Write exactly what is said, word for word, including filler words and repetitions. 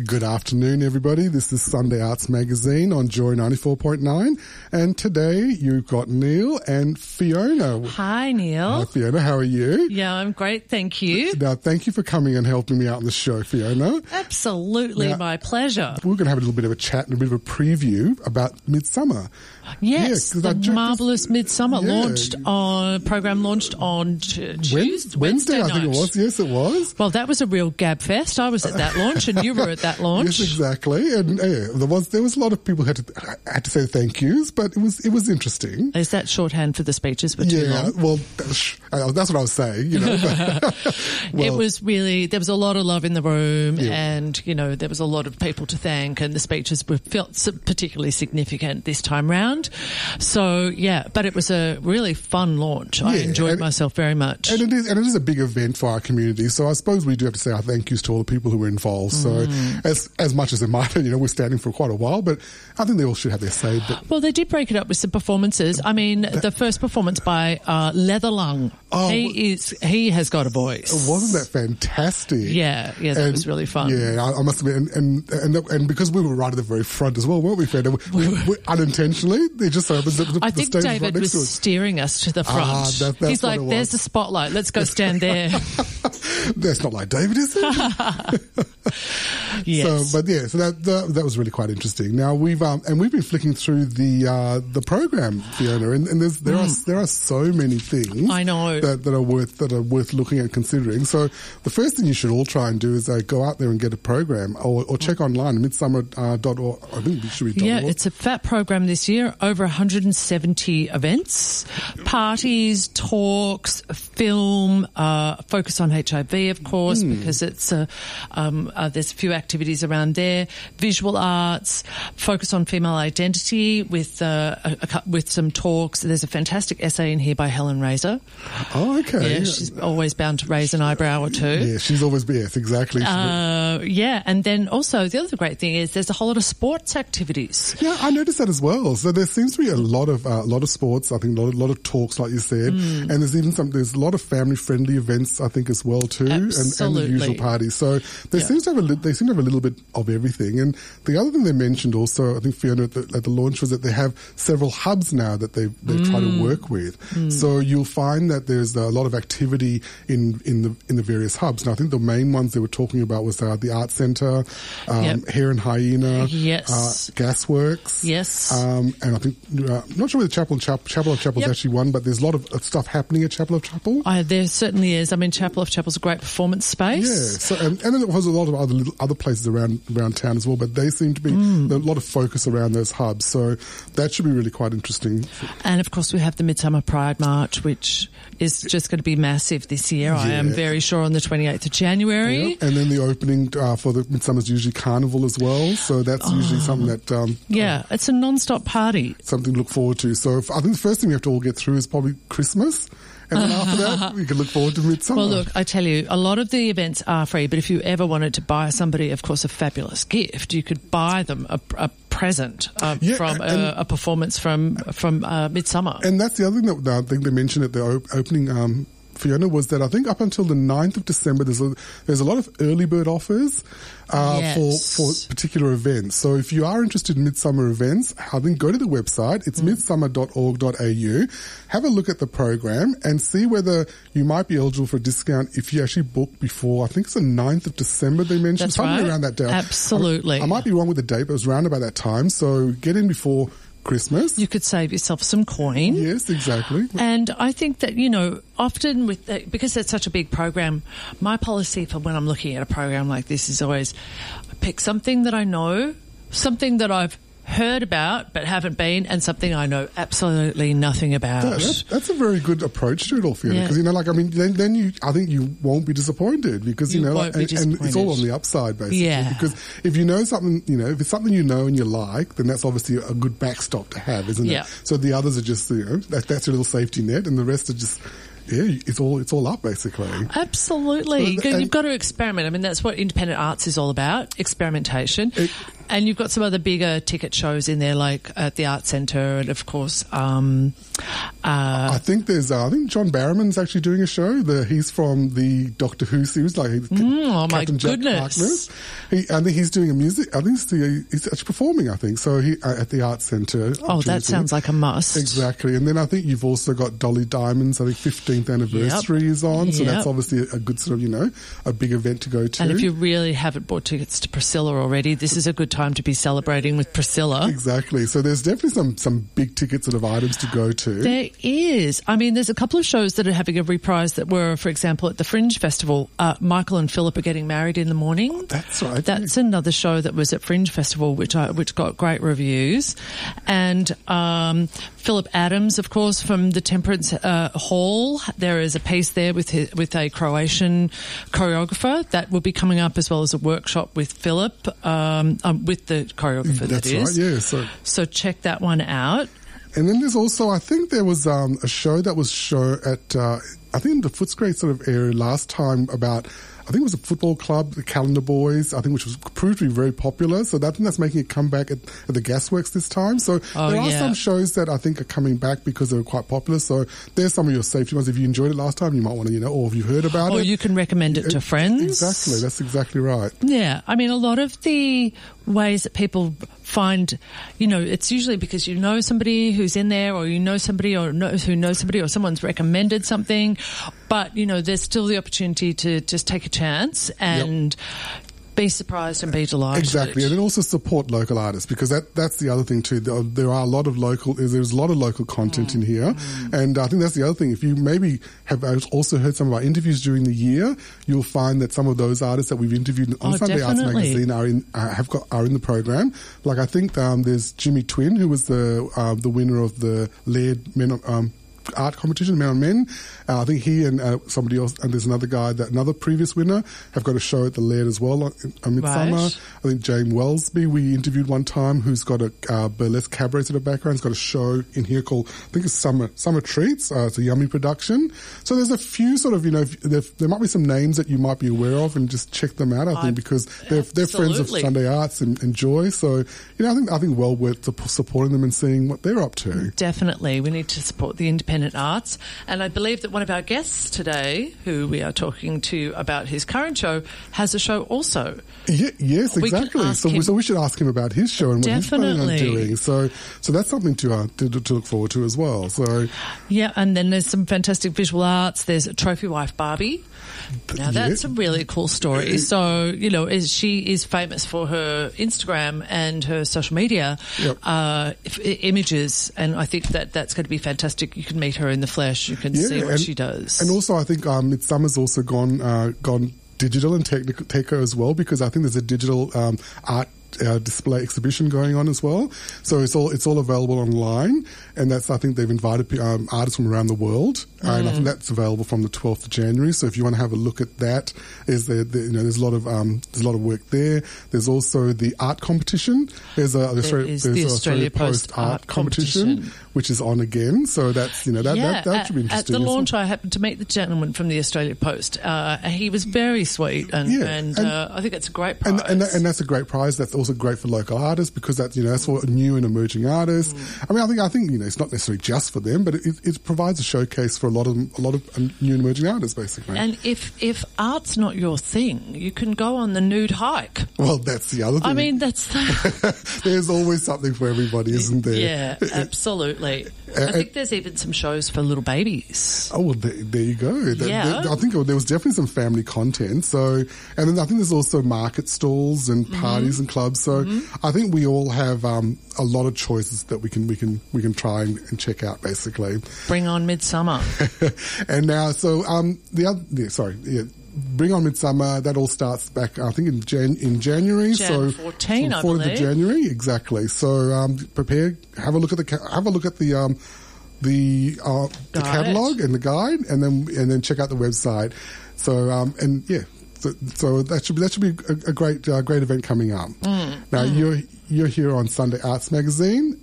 Good afternoon, everybody. This is Sunday Arts Magazine on Joy ninety-four point nine. And today you've got Neil and Fiona. Hi, Neil. Hi, Fiona. How are you? Yeah, I'm great. Thank you. Now, thank you for coming and helping me out on the show, Fiona. Absolutely, now, my pleasure. We're going to have a little bit of a chat and a bit of a preview about Midsummer. Yes, yeah, the marvellous Midsummer yeah. launched on, program launched on t- Tuesday, Wednesday, Wednesday I night. think it was. Yes, it was. Well, that was a real gab fest. I was at that launch and you were at that launch. Yes, exactly. And yeah, there was there was a lot of people who had to had to say thank yous, but it was it was interesting. Is that shorthand for the speeches were too yeah, long? well, that's what I was saying, you know. But, well, it was really, there was a lot of love in the room yeah. and, you know, there was a lot of people to thank and the speeches were felt particularly significant this time round. So, yeah, but it was a really fun launch. I yeah, enjoyed and, myself very much. And it is and it is a big event for our community, so I suppose we do have to say our thank yous to all the people who were involved. So Mm. as as much as it might, you know, we're standing for quite a while, but I think they all should have their say. But well, they did break it up with some performances. I mean, that, the first performance by uh, Leatherlung. Oh, he is he has got a voice. Wasn't that fantastic? Yeah, yeah, that and, was really fun. Yeah, I, I must admit, and and, and and because we were right at the very front as well, weren't we, Fred? We, we, we, unintentionally, they just opened the, the, I the think stage David right next was to us. steering us to the front. Ah, that, that's He's like, what it "There's was. the spotlight. Let's go stand there." That's not like David, is it? Yes. So, but yeah, so that, that that was really quite interesting. Now we've um, and we've been flicking through the uh, the program, Fiona, and, and there's there mm. are there are so many things I know that, that are worth that are worth looking at, considering. So the first thing you should all try and do is uh, go out there and get a program, or, or check online midsummer dot org. I think it should be. Yeah, it's a fat program this year. Over one hundred seventy events, parties, talks, film, uh, focus on H I V, of course, mm. because it's a um, uh, there's a few activities around there. Visual arts, focus on female identity with uh, a, a, with some talks. There's a fantastic essay in here by Helen Razor. Oh, okay. Yeah, she's always bound to raise an eyebrow or two. Yeah, she's always been, yes, exactly. Uh, yeah, and then also the other great thing is there's a whole lot of sports activities. Yeah, I noticed that as well. So there seems to be a lot of uh, lot of sports. I think a lot, a lot of talks, like you said, mm. and there's even some. There's a lot of family friendly events, I think, as well too, and, and the usual parties. So there yeah. seems to have a li- they seem to have a little bit of everything. And the other thing they mentioned also, I think Fiona at the, at the launch, was that they have several hubs now that they they mm. try to work with. Mm. So you'll find that there's a lot of activity in in the in the various hubs. And I think the main ones they were talking about was uh, the Art Centre, um, yep. Hare and Hyena, yes, uh, Gasworks, yes, um, and I think uh, I'm not sure whether Chapel and Chapel, Chapel of Chapel is yep. actually one, but there's a lot of stuff happening at Chapel of Chapel. Uh, there certainly is. I mean, Chapel of Chapel's a great performance space. Yeah, so and, and there was a lot of other little, other places around around town as well, but they seem to be mm. a lot of focus around those hubs. So that should be really quite interesting. And of course, we have the Midsummer Pride March, which is just going to be massive this year. Yeah. I am very sure on the twenty-eighth of January. Yeah. And then the opening uh, for the Midsummer is usually Carnival as well. So that's oh. usually something that um, yeah, uh, it's a non-stop party. Something to look forward to. So if, I think the first thing we have to all get through is probably Christmas. And then after that, we can look forward to Midsummer. Well, look, I tell you, a lot of the events are free, but if you ever wanted to buy somebody, of course, a fabulous gift, you could buy them a, a present uh, yeah, from a, a performance from from uh, Midsummer. And that's the other thing that I think they mentioned at the op- opening um Fiona, was that I think up until the ninth of December, there's a, there's a lot of early bird offers uh, yes. for, for particular events. So if you are interested in Midsummer events, I think go to the website. It's mm. midsummer dot org dot a u. Have a look at the program and see whether you might be eligible for a discount if you actually book before, I think it's the ninth of December they mentioned. That's something right. around that day. Absolutely. I, I might be wrong with the date, but it was around about that time. So get in before Christmas. You could save yourself some coin. Yes, exactly. And I think that, you know, often with the, because it's such a big program, my policy for when I'm looking at a program like this is always pick something that I know, something that I've heard about but haven't been, and something I know absolutely nothing about. Yeah, that's, that's a very good approach to it all, Fiona, because, yeah. you know, like, I mean, then, then you, I think you won't be disappointed because, you, you know, like, and, and it's all on the upside, basically. Yeah. Because if you know something, you know, if it's something you know and you like, then that's obviously a good backstop to have, isn't yeah. it? So the others are just, you know, that, that's your little safety net, and the rest are just, yeah, it's all it's all up, basically. Absolutely. But, and, You've got to experiment. I mean, that's what independent arts is all about, experimentation. It, and you've got some other bigger ticket shows in there, like at the Art Centre, and of course, um, uh, I think there's, uh, I think John Barrowman's actually doing a show. The, he's from the Doctor Who series, like mm, oh Captain my Jack goodness. Harkness. He, I think he's doing a music. I think he's, doing, he's actually performing. I think so. He uh, at the Art Centre. Oh, that sounds like a must. Exactly, and then I think you've also got Dolly Diamond's, I think fifteenth anniversary yep. is on, so yep. that's obviously a, a good sort of, you know, a big event to go to. And if you really haven't bought tickets to Priscilla already, this is a good time to be celebrating with Priscilla. Exactly. So there's definitely some, some big ticket sort of items to go to. There is. I mean, there's a couple of shows that are having a reprise that were, for example, at the Fringe Festival. Uh, Michael and Philip are getting married in the morning. Oh, that's right. That's yeah. another show that was at Fringe Festival, which I, which got great reviews. And um, Philip Adams, of course, from the Temperance uh, Hall. There is a piece there with his, with a Croatian choreographer that will be coming up, as well as a workshop with Philip, um, um, with the choreographer. That's that is. right. Yeah. So. so check that one out. And then there's also, I think there was um, a show that was shown at, uh, I think in the Footscray sort of area last time about, I think it was a football club, the Calendar Boys, I think, which was proved to be very popular. So that, I think that's making a comeback at, at the Gasworks this time. So oh, there are yeah. some shows that I think are coming back because they're quite popular. So there's some of your safety ones. If you enjoyed it last time, you might want to, you know, or if you heard about or it. Or you can recommend it, it to friends. Exactly. That's exactly right. Yeah. I mean, a lot of the ways that people find, you know, it's usually because you know somebody who's in there, or you know somebody or knows who knows somebody, or someone's recommended something. But, you know, there's still the opportunity to just take a chance and yep. be surprised and be delighted. Exactly, and then also support local artists, because that that's the other thing too. There, there are a lot of local, there's a lot of local content mm. in here, mm. and I think that's the other thing. If you maybe have also heard some of our interviews during the year, you'll find that some of those artists that we've interviewed on oh, Sunday definitely. Arts Magazine are in uh, have got are in the program. Like I think um, there's Jimmy Twin, who was the uh, the winner of the Laird Men um, art competition, Men on Men. Uh, I think he and uh, somebody else, and there's another guy, that another previous winner, have got a show at the Laird as well, uh, Midsummer. Right. I think Jane Wellesby, we interviewed one time, who's got a uh, burlesque cabaret sort of background. He's got a show in here called, I think it's Summer Summer Treats. Uh, it's a Yummy production. So there's a few sort of, you know, there, there might be some names that you might be aware of, and just check them out, I think, I, because they're, they're friends of Sunday Arts and, and Joy. So, you know, I think, I think well worth supporting them and seeing what they're up to. Definitely. We need to support the independent arts. And I believe that one of our guests today, who we are talking to about his current show, has a show also. Yeah, yes, exactly. So, him. so we should ask him about his show and what Definitely. he's planning on doing. So, so that's something to, uh, to to look forward to as well. So, yeah, and then there's some fantastic visual arts. There's a Trophy Wife Barbie. Now that's yeah. a really cool story. So, you know, is, she is famous for her Instagram and her social media yep. uh, if, images, and I think that that's going to be fantastic. You can meet her in the flesh. You can yeah, see what and, she does. And also, I think um, Midsummer's also gone uh, gone digital and technical taker as well, because I think there's a digital um, art Uh, display exhibition going on as well. So it's all it's all available online, and that's I think they've invited um, artists from around the world, mm. and I think that's available from the twelfth of January. So if you want to have a look at that, is there, there you know there's a lot of um, there's a lot of work there. There's also the art competition. There's a there Australia, is there's the a Australia Post, Post Art, art competition, competition, which is on again. So that's you know that yeah, that, that should be interesting. At the launch, I happened to meet the gentleman from the Australia Post. Uh, he was very sweet, and, yeah, and, and uh, I think it's a great prize. And, and, that, and that's a great prize. That's also great for local artists, because that's you know that's for new and emerging artists. Mm. I mean, I think I think you know it's not necessarily just for them, but it, it provides a showcase for a lot of a lot of new and emerging artists, basically. And if if art's not your thing, you can go on the nude hike. Well, that's the other thing. I mean, that's the there's always something for everybody, isn't there? Yeah, absolutely. I think there's even some shows for little babies. Oh, well, there, there you go. Yeah. There, I think there was definitely some family content. So, and then I think there's also market stalls and parties mm-hmm. and clubs. So, mm-hmm. I think we all have um, a lot of choices that we can we can we can try and, and check out. Basically, bring on Midsummer. And now, so um, the other, yeah, sorry, yeah. Bring on Midsummer. That all starts back, I think, in Jan- in January. Jan so fourteen, I fourteenth believe. of January, exactly. So um, prepare. Have a look at the ca- have a look at the um, the uh, the catalog and the guide, and then and then check out the website. So um, and yeah, so, so that should be that should be a, a great uh, great event coming up. Mm, now mm. you're you're here on Sunday Arts Magazine,